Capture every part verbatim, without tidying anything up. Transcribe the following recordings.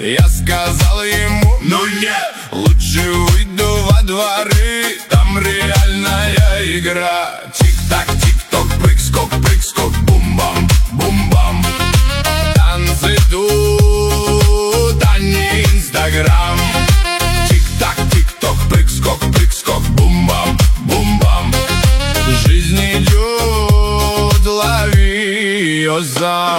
Я сказал ему: ну нет, лучше выйду во дворы, там реальная игра. Тик-так, тик-ток, прыг-скок, прыг-скок, бум-бам, бум-бам. Танцы тут, а не Инстаграм. Тик-так, тик-ток, прыг-скок, прыг-скок, бум-бам, бум-бам. Жизнь идет, лови ее сам.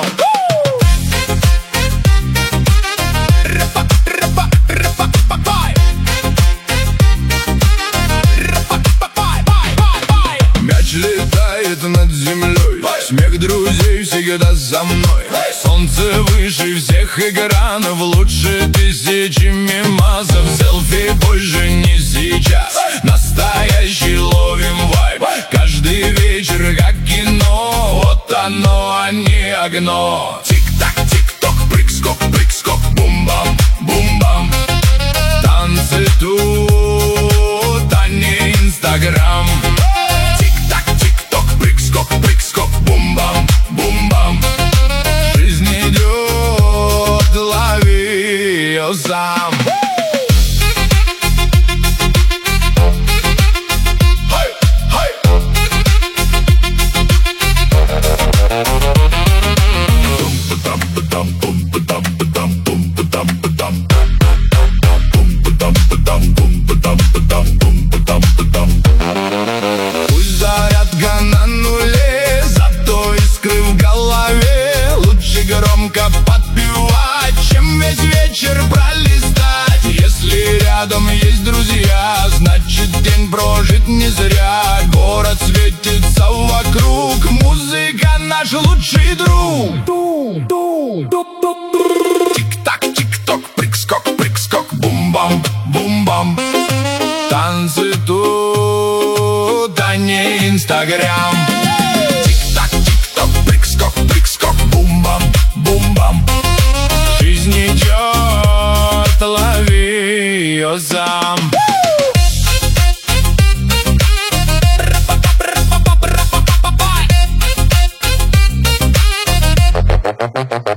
Мяч летает над землей, смех друзей всегда за мной. Солнце выше всех экранов, лучше тысячи мемасов. Селфи позже, не сейчас, настоящий ловим вайб. Каждый вечер как кино, вот оно, а не огно. Тик-так, тик-ток, прыг-скок, прыг-скок, бум-бам, бум-бам. Танцы тут, а не Инстаграм. Тик-так, тик-ток, прыг-скок, прыг-скок, бум-бам, бум-бам. Жизнь идет, лови ее сам. Пусть зарядка на нуле, зато искры в голове. Лучше громко подпевать, чем весь вечер пролистать. Если рядом есть друзья, значит день прожит не зря. Город светится вокруг, музыка наш лучший друг. Тик-так, тик-ток, прыг-скок, прыг-скок, бум-бам, бум-бам. Танцы тут, а не Инстаграм. Тик-так, тик-ток, прыг-скок, прыг-скок, бум-бам, бум-бам. Жизнь идет, лови ее сам.